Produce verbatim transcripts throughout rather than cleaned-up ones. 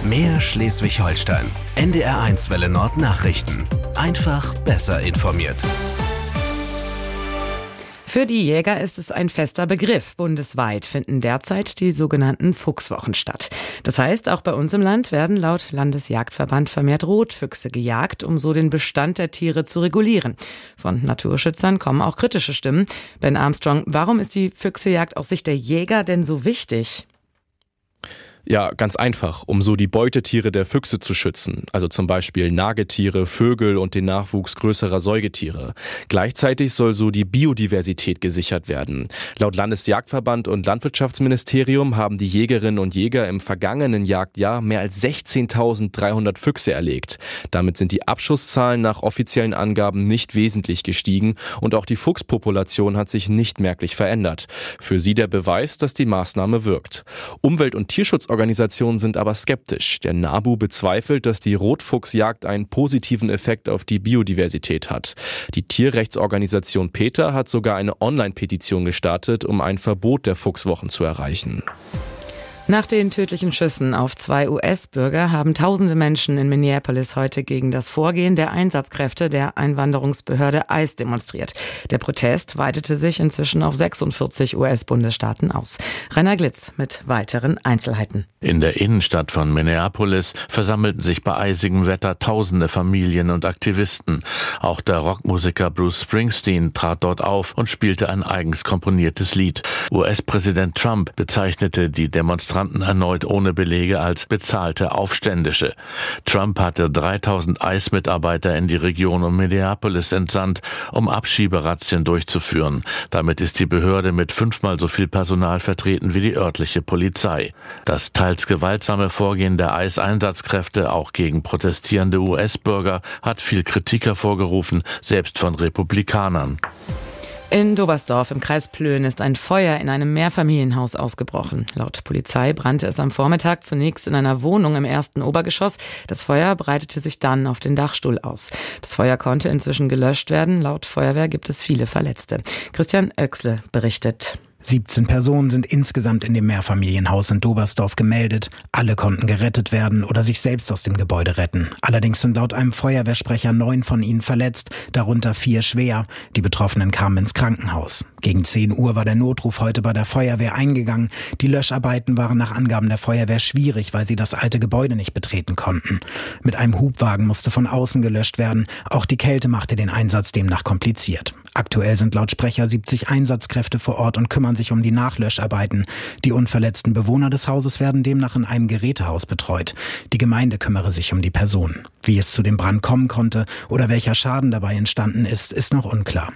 Mehr Schleswig-Holstein. N D R eins Welle Nord Nachrichten. Einfach besser informiert. Für die Jäger ist es ein fester Begriff. Bundesweit finden derzeit die sogenannten Fuchswochen statt. Das heißt, auch bei uns im Land werden laut Landesjagdverband vermehrt Rotfüchse gejagt, um so den Bestand der Tiere zu regulieren. Von Naturschützern kommen auch kritische Stimmen. Ben Armstrong, warum ist die Füchsejagd aus Sicht der Jäger denn so wichtig? Ja, ganz einfach, um so die Beutetiere der Füchse zu schützen, also zum Beispiel Nagetiere, Vögel und den Nachwuchs größerer Säugetiere. Gleichzeitig soll so die Biodiversität gesichert werden. Laut Landesjagdverband und Landwirtschaftsministerium haben die Jägerinnen und Jäger im vergangenen Jagdjahr mehr als sechzehntausenddreihundert Füchse erlegt. Damit sind die Abschusszahlen nach offiziellen Angaben nicht wesentlich gestiegen und auch die Fuchspopulation hat sich nicht merklich verändert. Für sie der Beweis, dass die Maßnahme wirkt. Umwelt- und Tierschutzorganisationen Organisationen sind aber skeptisch. Der NABU bezweifelt, dass die Rotfuchsjagd einen positiven Effekt auf die Biodiversität hat. Die Tierrechtsorganisation PETA hat sogar eine Online-Petition gestartet, um ein Verbot der Fuchswochen zu erreichen. Nach den tödlichen Schüssen auf zwei U S-Bürger haben tausende Menschen in Minneapolis heute gegen das Vorgehen der Einsatzkräfte der Einwanderungsbehörde ICE demonstriert. Der Protest weitete sich inzwischen auf sechsundvierzig U S-Bundesstaaten aus. Rainer Glitz mit weiteren Einzelheiten. In der Innenstadt von Minneapolis versammelten sich bei eisigem Wetter tausende Familien und Aktivisten. Auch der Rockmusiker Bruce Springsteen trat dort auf und spielte ein eigens komponiertes Lied. U S-Präsident Trump bezeichnete die Demonstranten erneut ohne Belege als bezahlte Aufständische. Trump hatte dreitausend ICE-Mitarbeiter in die Region um Minneapolis entsandt, um Abschieberazzien durchzuführen. Damit ist die Behörde mit fünfmal so viel Personal vertreten wie die örtliche Polizei. Das teils gewaltsame Vorgehen der ICE-Einsatzkräfte auch gegen protestierende U S-Bürger hat viel Kritik hervorgerufen, selbst von Republikanern. In Dobersdorf im Kreis Plön ist ein Feuer in einem Mehrfamilienhaus ausgebrochen. Laut Polizei brannte es am Vormittag zunächst in einer Wohnung im ersten Obergeschoss. Das Feuer breitete sich dann auf den Dachstuhl aus. Das Feuer konnte inzwischen gelöscht werden. Laut Feuerwehr gibt es viele Verletzte. Christian Oechsle berichtet. siebzehn Personen sind insgesamt in dem Mehrfamilienhaus in Dobersdorf gemeldet. Alle konnten gerettet werden oder sich selbst aus dem Gebäude retten. Allerdings sind laut einem Feuerwehrsprecher neun von ihnen verletzt, darunter vier schwer. Die Betroffenen kamen ins Krankenhaus. Gegen zehn Uhr war der Notruf heute bei der Feuerwehr eingegangen. Die Löscharbeiten waren nach Angaben der Feuerwehr schwierig, weil sie das alte Gebäude nicht betreten konnten. Mit einem Hubwagen musste von außen gelöscht werden. Auch die Kälte machte den Einsatz demnach kompliziert. Aktuell sind laut Sprecher siebzig Einsatzkräfte vor Ort und kümmern sich um die Nachlöscharbeiten. Die unverletzten Bewohner des Hauses werden demnach in einem Gerätehaus betreut. Die Gemeinde kümmere sich um die Personen. Wie es zu dem Brand kommen konnte oder welcher Schaden dabei entstanden ist, ist noch unklar.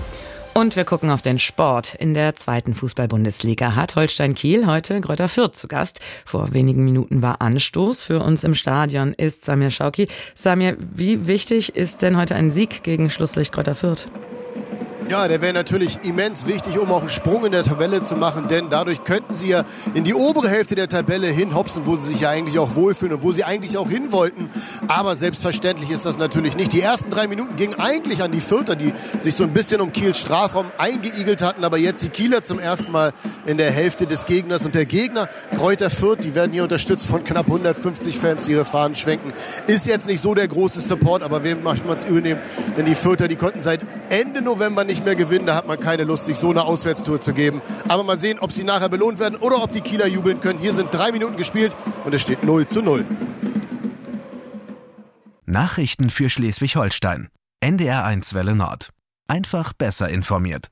Und wir gucken auf den Sport. In der zweiten Fußball-Bundesliga hat Holstein Kiel heute Greuther Fürth zu Gast. Vor wenigen Minuten war Anstoß. Für uns im Stadion ist Samir Schauki. Samir, wie wichtig ist denn heute ein Sieg gegen Schlusslicht Greuther Fürth? Ja, der wäre natürlich immens wichtig, um auch einen Sprung in der Tabelle zu machen, denn dadurch könnten sie ja in die obere Hälfte der Tabelle hinhopsen, wo sie sich ja eigentlich auch wohlfühlen und wo sie eigentlich auch hin wollten. Aber selbstverständlich ist das natürlich nicht. Die ersten drei Minuten gingen eigentlich an die Fürther, die sich so ein bisschen um Kiels Strafraum eingeigelt hatten, aber jetzt die Kieler zum ersten Mal in der Hälfte des Gegners. Und der Gegner, Greuther Fürth, die werden hier unterstützt von knapp hundertfünfzig Fans, die ihre Fahnen schwenken. Ist jetzt nicht so der große Support, aber wem macht man es übernehmen? Denn die Fürther, die konnten seit Ende November nicht mehr gewinnen, da hat man keine Lust, sich so eine Auswärtstour zu geben. Aber mal sehen, ob sie nachher belohnt werden oder ob die Kieler jubeln können. Hier sind drei Minuten gespielt und es steht null zu null. Nachrichten für Schleswig-Holstein. N D R eins Welle Nord. Einfach besser informiert.